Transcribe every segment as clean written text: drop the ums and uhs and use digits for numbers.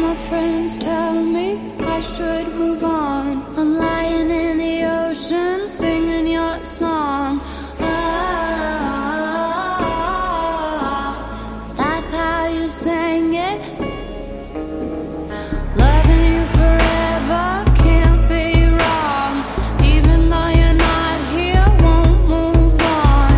my friends tell me I should move on. I'm lying in the ocean singing your song. That's how you sang it. Loving you forever can't be wrong. Even though you're not here, won't move on.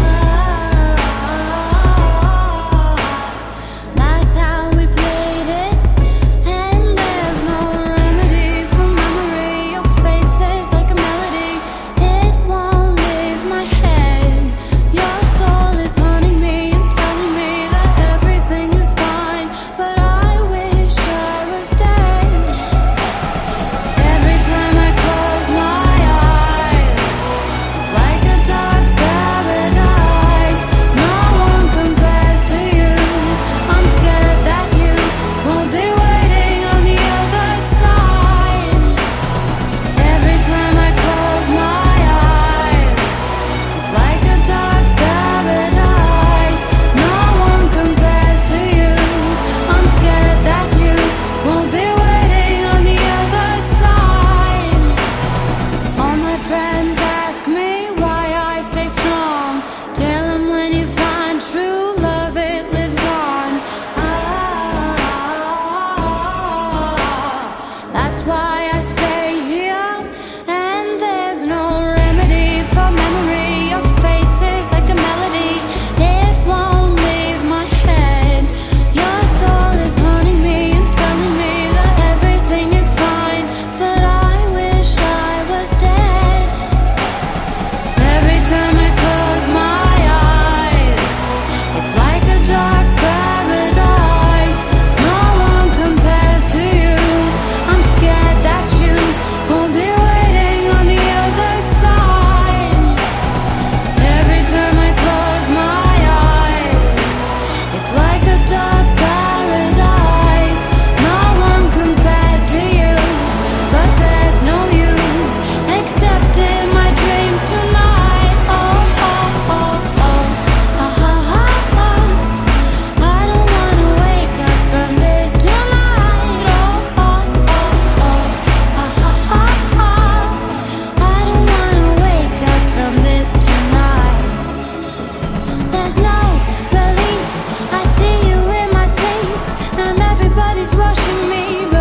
That's how we played it. And there's no remedy for memory. Your face is like a melody. It won't leave my head. Your soul is haunting me and telling me that everything is fine, but I wish I was dead. Every time I close my eyes, it's like a dark paradise. No one compares to you. I'm scared that you won't be waiting on the other side. Every time I close my eyes, it's like a dark paradise. No one compares to you. I'm scared that you won't be waiting on the other side. All my friends ask me why I stay strong. Tell them when you find true love, it lives on. That's why I stay here. And there's no remedy for memory. Your face is like a melody. It won't leave my head. Your soul is haunting me and telling me that everything is fine, but I wish I was dead. Every time I close my eyes, it's like a dark paradise. No one compares to you. I'm scared that you won't be waiting on the other side. Every time I close my eyes, it's like a dark paradise. No one compares to you, but there's no you except in my dreams tonight. Oh, oh, oh, oh, ah, ah, ah, ah. I don't wanna wake up from this tonight. Oh, oh, oh, oh, ah, ah, ah, ah. I don't wanna wake up from this tonight. There's no relief. I see you in my sleep, and everybody's rushing me.